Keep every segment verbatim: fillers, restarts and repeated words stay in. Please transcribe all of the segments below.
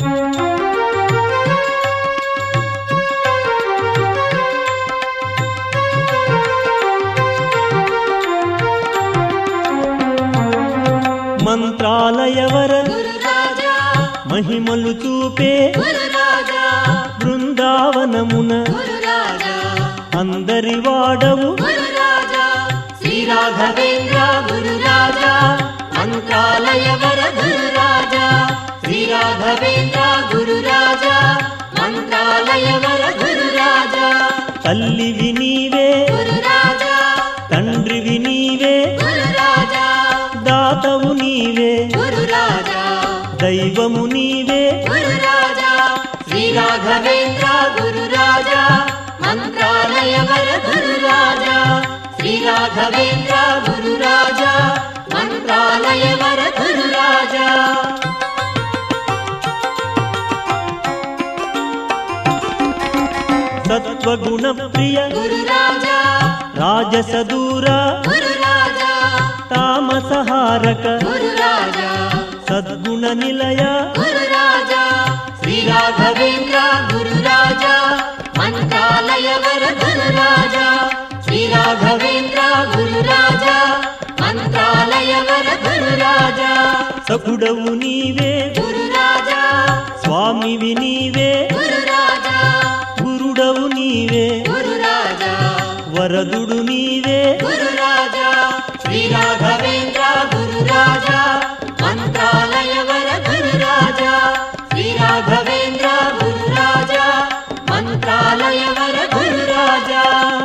మంత్రాలయవర మహిమలు చూపే బృందావనమున అందరి వాడవు శ్రీ రాఘవేంద్ర గురురాజా మంత్రాలయవర గురురాజా శ్రీ రాఘవేంద్ర గురురాజా మంత్రాలయవర గురురాజా తల్లివి నీవే గురురాజా తండ్రివి నీవే గురురాజా దాతవు నీవే గురురాజా దైవము నీవే గురురాజా శ్రీ రాఘవేంద్ర గురురాజా మంత్రాలయవర గురురాజా శ్రీ రాఘవేంద్ర గురురాజా మంత్రాలయవర గురురాజా సత్వగుణ ప్రియ గురురాజా రాజసదూర గురురాజా తామసహారక గురురాజా సద్గుణ నిలయ గురురాజా శ్రీ రాఘవేంద్ర గురురాజా మంత్రాలయవర గురురాజా శ్రీ రాఘవేంద్ర గురురాజా మంత్రాలయవర గురురాజా సకుడవు నీవే గురురాజా స్వామివి నీవే గురురాజా గురుడవు నీవే గురురాజా వరదుడు నీవే గురురాజా శ్రీ రాఘవేంద్ర గురురాజా మంత్రాలయవర గురురాజా శ్రీ రాఘవేంద్ర గురురాజా మంత్రాలయవర గురురాజా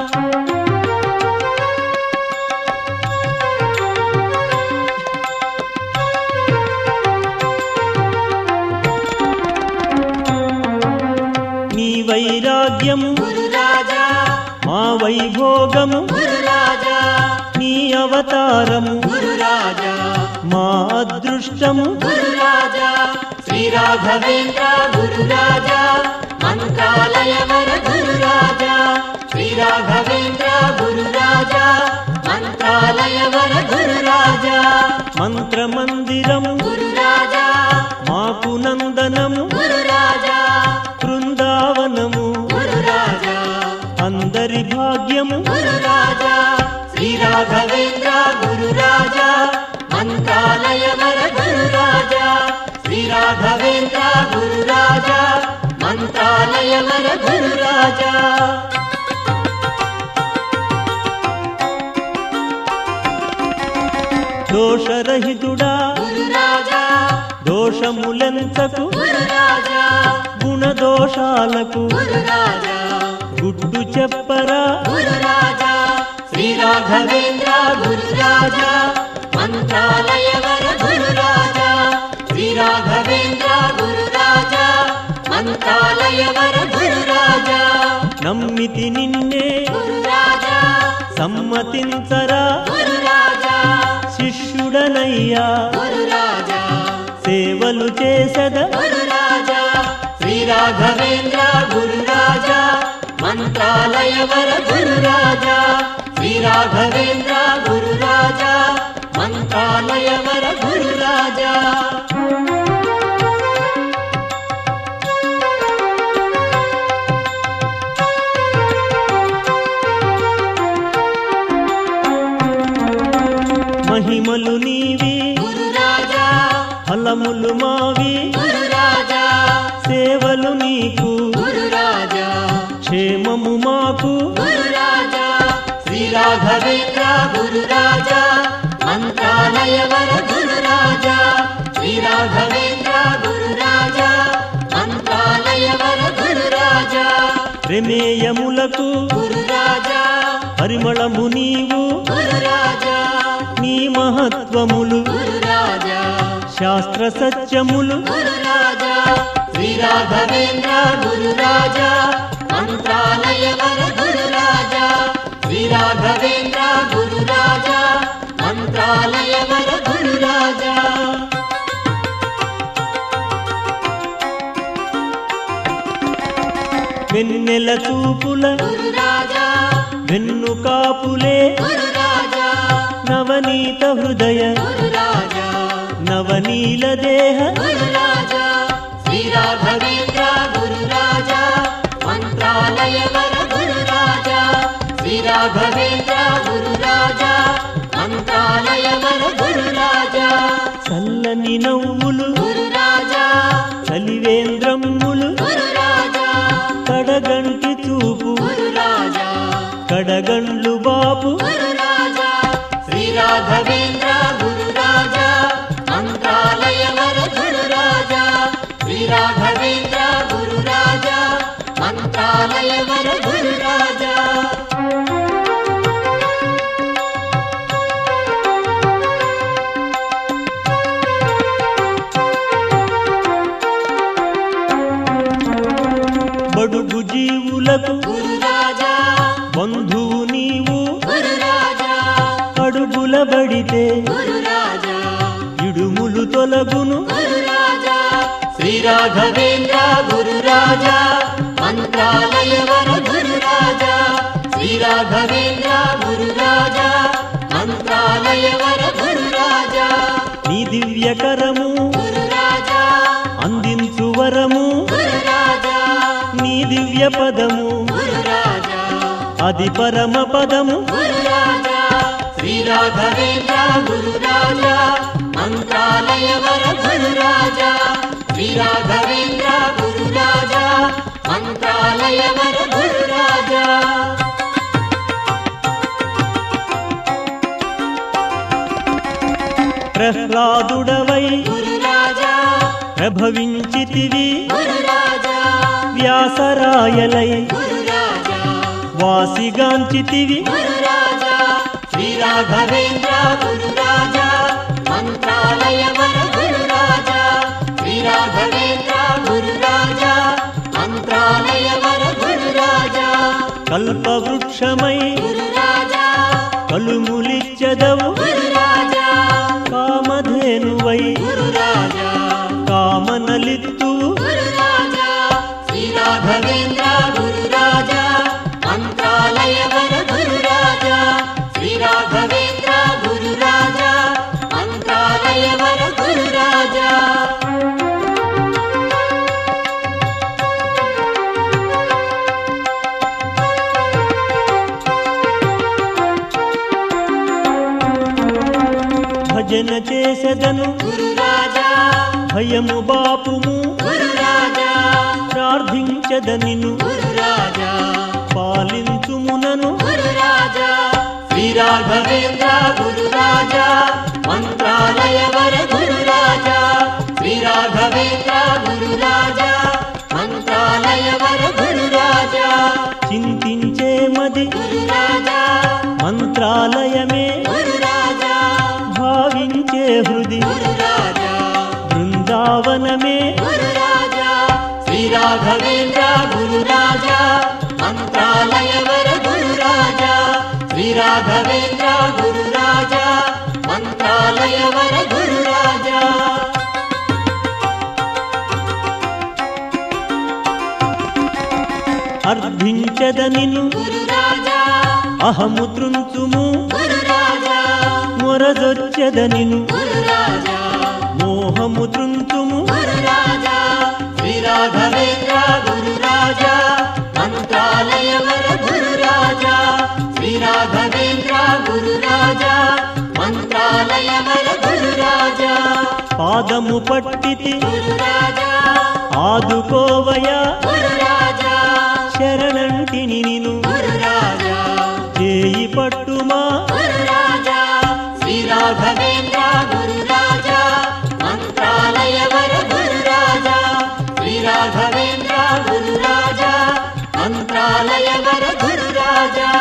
నీ వైరాగ్యము గురురాజా మా వైభోగము గురురాజా నీ అవతారము గురురాజా మా అదృష్టము గురురాజా శ్రీ రాఘవేంద్ర గురురాజా మంత్రాలయవర గురురాజా శ్రీ రాఘవేంద్ర గురురాజా మంత్రాలయవర గురురాజా మంత్రమందిరము గురురాజా మాకు నందనము గురురాజా బృందావనము గురురాజా అందరి భాగ్యము గురురాజా శ్రీ రాఘవేంద్ర గురురాజా మంత్రాలయవర గురురాజా శ్రీ రాఘవేంద్ర గురురాజా మంత్రాలయవర గురురాజా దోషరహితుడా గురురాజా దోషములెంతకు గురురాజా గుణదోషాలకు గురురాజా గుడ్డు చెప్పరా గురురాజా శ్రీ రాఘవేంద్ర గురురాజా మంత్రాలయవర గురురాజా శ్రీ రాఘవేంద్ర గురురాజా మంత్రాలయవర గురురాజా నమ్మితి నిన్నే గురురాజా సమ్మతించరా గురురాజా శిష్యుడనయ్యా గురురాజా సేవలు చేసద గురురాజా శ్రీ రాఘవేంద్ర గురురాజా మంత్రాలయవర గురురాజా శ్రీ రాఘవేంద్ర గురురాజా మంత్రాలయవర గురురాజా మహిమలు నీవి గురురాజా ఫలములు మావి గురురాజా సేవలు నీకు గురురాజా క్షేమము మాకు గురురాజా శ్రీ రాఘవేంద్ర గురురాజా మంత్రాలయవర గురురాజా శ్రీ రాఘవేంద్ర గురురాజా మంత్రాలయవర గురురాజా ప్రమేయములకు గురురాజా పరిమళము నీవు గురురాజా నీ మహత్వములు గురురాజా శాస్త్ర సత్యములు గురురాజా శ్రీ రాఘవేంద్ర గురురాజా మంత్రాలయవర గురురాజా శ్రీ రాఘవేంద్ర గురురాజా మంత్రాలయవర గురురాజా వెన్నెల చూపుల గురురాజా వెన్ను కాపులే గురురాజా నవనీత హృదయ గురురాజా నవనీల దేహ గురురాజా శ్రీ రాఘవేంద్ర శ్రీరాఘవేంద్ర గురు రాజా మంత్రాలయ వర గురు రాజా చల్లని నవ్వులు గురు రాజా చలివేంద్రమ్ములు గురు రాజా కడగంటి చూపు గురు రాజా కడగండ్లు బాపు గురు రాజా శ్రీరాఘవేంద్ర గురు రాజా మంత్రాలయ వర గురు రాజా శ్రీరాఘవేంద్ర గురు రాజా మంత్రాలయ వర గురు రాజా బడుగు జీవులకు గురు రాజా బంధువు నీవు గురు రాజా అడుగుల బడితే గురు రాజా ఇడుములు తొలగును గురు రాజా శ్రీరాఘవేంద్ర గురు రాజా మంత్రాలయ వర గురు రాజా శ్రీరాఘవేంద్ర గురు రాజా మంత్రాలయ వర గురు రాజా నీ దివ్యకరము గురు రాజా అందించు వరము గురు రాజా నీ దివ్య పదము గురు రాజా అది పరమ పదము గురు రాజా శ్రీరాఘవేంద్ర గురు రాజా మంత్రాలయ వర గురు రాజా శ్రీరాఘవేంద్ర గురు రాజా మంత్రాలయ వర గురు రాజా ప్రహ్లాదుడవై గురు రాజా ప్రభవించితివి గురు రాజా వ్యాసరాయలై గురు రాజా వాసిగాంచితివి గురు రాజా శ్రీరాఘవేంద్ర గురు రాజా మంత్రాలయ వర గురు రాజా శ్రీరాఘవేంద్ర గురు రాజా మంత్రాలయ వర గురు రాజా కల్పవృక్షమై గురు రాజా కలుములిచ్చదవు గురు రాజా కామధేనువై గురు రాజా కామనలిత్తువు గురు రాజా శ్రీరాఘవేంద్ర గురు రాజా మంత్రాలయ వర గురు రాజా శ్రీరాఘవేంద్ర గురు రాజా మంత్రాలయ వర గురు రాజా భజన చేసెదను గురు రాజా భయము బాపుము గురు రాజా ప్రార్థించదనిను గురు రాజా పాలించుమునను గురు రాజా శ్రీరాఘవేంద్ర గురు రాజా మంత్రాలయ వర గురు రాజా శ్రీరాఘవేంద్ర గురు రాజా మంత్రాలయ వర గురు రాజా చింతించే మది గురు రాజా మంత్రాలయమే గురు రాజా భావించే హృది గురు రాజా బృందావనమే గురు రాజా శ్రీరాఘవేంద్ర గురు రాజా మంత్రాలయ వర గురు రాజా శ్రీరాఘవేంద్ర గురు రాజా మంత్రాలయ వర గురు రాజా అర్ధించదనిను గురు రాజా అహము త్రుంచుము గురు రాజా మొరజొచ్చెదనిను గురు రాజా మోహము త్రుంచుము గురు రాజా శ్రీరాఘవేంద్ర గురు రాజా మంత్రాలయ వర గురు రాజా శ్రీరాఘవేంద్ర గురు రాజా మంత్రాలయ వర గురు రాజా పాదము పట్టితి గురు రాజా ఆదుకోవయా గురు రాజా శరణంటిని నిను గురు రాజా చేయి పట్టుమా గురు రాజా శ్రీరాఘవేంద్ర గురు రాజా మంత్రాలయ వర గురు రాజా శ్రీరాఘవేంద్ర గురు రాజా మంత్రాలయ వర గురు రాజా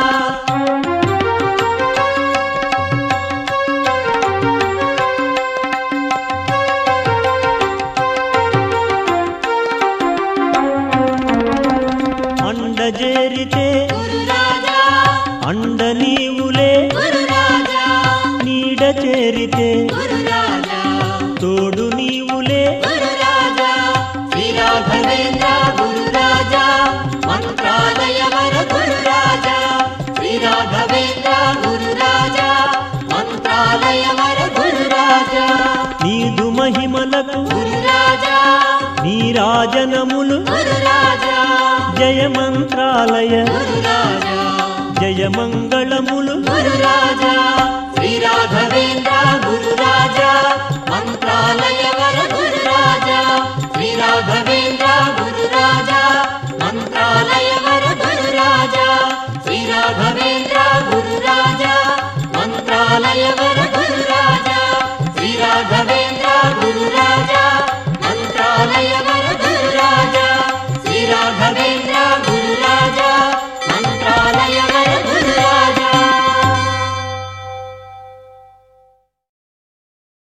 అండజేరితే గురు రాజా అండ నీవులే గురు రాజా నీడ చేరితే గురు రాజా తోడు నీవులే గురు రాజా శ్రీరాఘవేంద్ర గురు రాజా మంత్రాలయ వర గురు రాజా శ్రీరాఘవేంద్ర గురు రాజా మంత్రాలయ వర గురు రాజా నీదు మహిమలకు గురు రాజా నీరాజనములు గురు రాజా జయ మంత్రాలయ గురు రాజా జయమంగళములు గురురాజా